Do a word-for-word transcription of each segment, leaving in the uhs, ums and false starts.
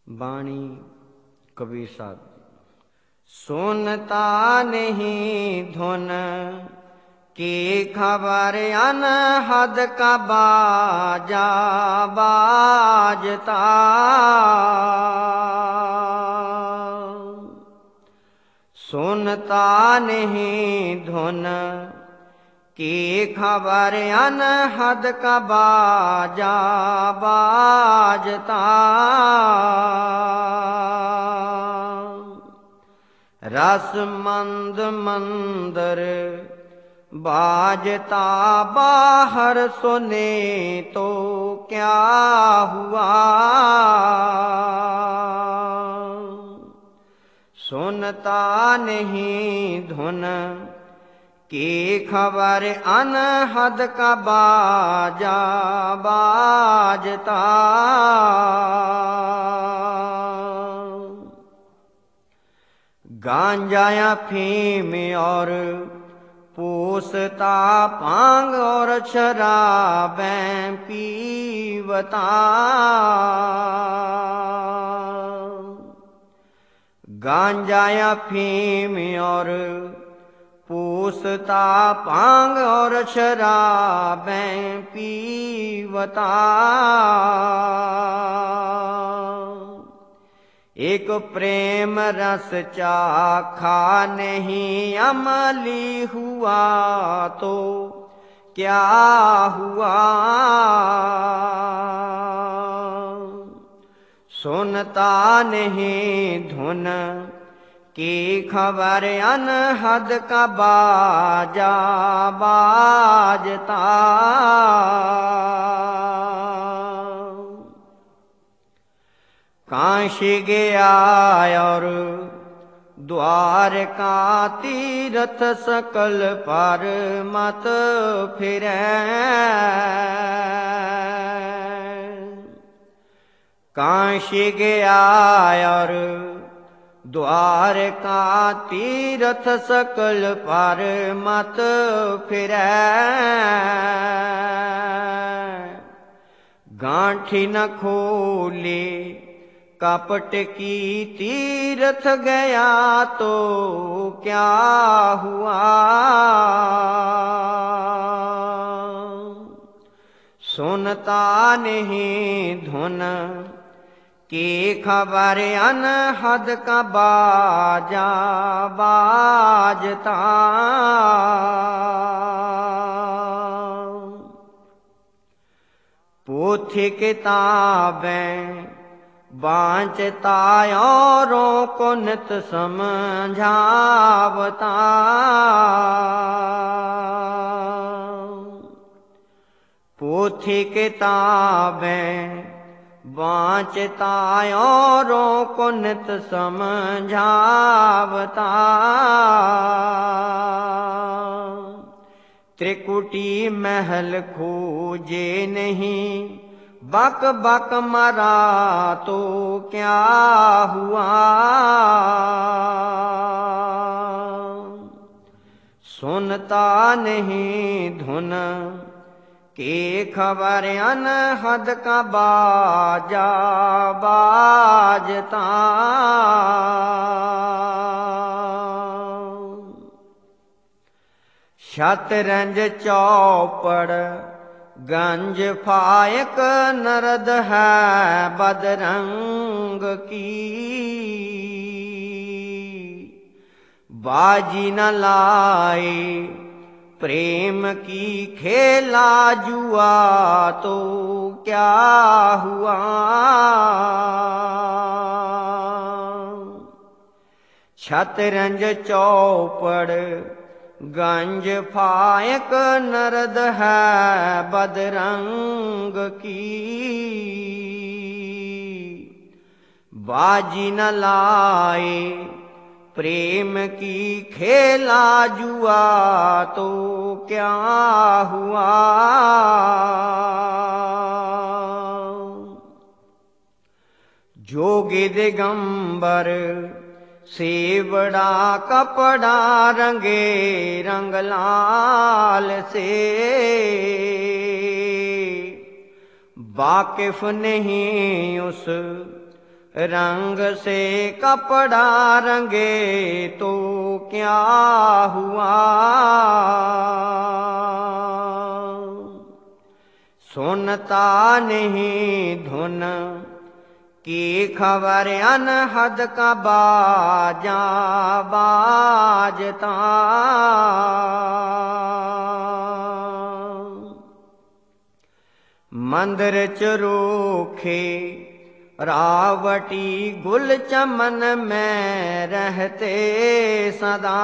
वाणी कबीर साहब। सुनता नहीं धुन की खबर अनहद का बाजा बाजता, सुनता नहीं धुन की खबर अनहद का बाजा बाजता, रस मंद मंदर बाजता बाहर सुने तो क्या हुआ, सुनता नहीं धुन की खबर अनहद का बाजा बाजता, गांजा या फीम और पूसता भांग और शराबें पीवता, गांजा या फीम और पूसता भांग और शराबें पीवता, एक प्रेम रस चाखा नहीं अमली हुआ तो क्या हुआ, सुनता नहीं धुन की खबर अनहद का बाजा बाजता, काशी गया और द्वारका तीरथ सकल पर मत फिरे, काशी गया और द्वारका तीरथ सकल पर मत फिरे, गांठी न खोले कपट की तीरथ गया तो क्या हुआ, सुनता नहीं धुन की खबर अनहद का बाजा बाजता, पोथी किताबें बांचता औरों को नित समझावता, पोथी किताबें बांचता औरों को नित समझावता, त्रिकुटी महल खोजे नहीं बक बक मरा तो क्या हुआ, सुनता नहीं धुन की खबर अनहद का बाजा बाजता, शतरंज चौपड़ गंज फायक नरद है बदरंग की, बाजी न लाए प्रेम की खेला जुआ तो क्या हुआ, शतरंज चौपड़ गंज फायक नरद है बदरंग की, बाजी न लाए प्रेम की खेला जुआ तो क्या हुआ, जोगी दिगंबर से बड़ा कपड़ा रंगे रंग लाल से, वाकिफ नहीं उस रंग से कपड़ा रंगे तो क्या हुआ। सुनता नहीं धुन की खबर अनहद का बाजा बाजता। मंदिर चरूखे रावटी गुल चमन में रहते सदा।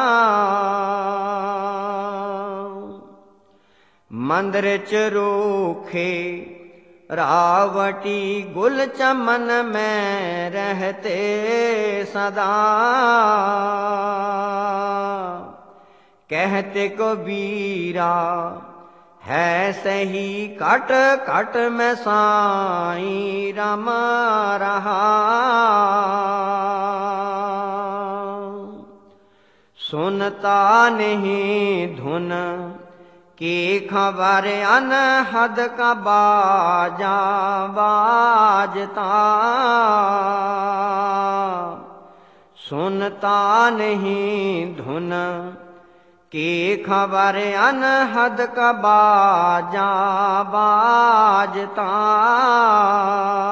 मंदिर चरूखे रावटी गुल चमन में रहते सदा। कहते कबीरा है सही कट कट में साईं रम रहा। सुनता नहीं धुन की खबर अनहद का बाजा बाजता। सुनता नहीं धुन की खबर अनहद का बाजा बाजता।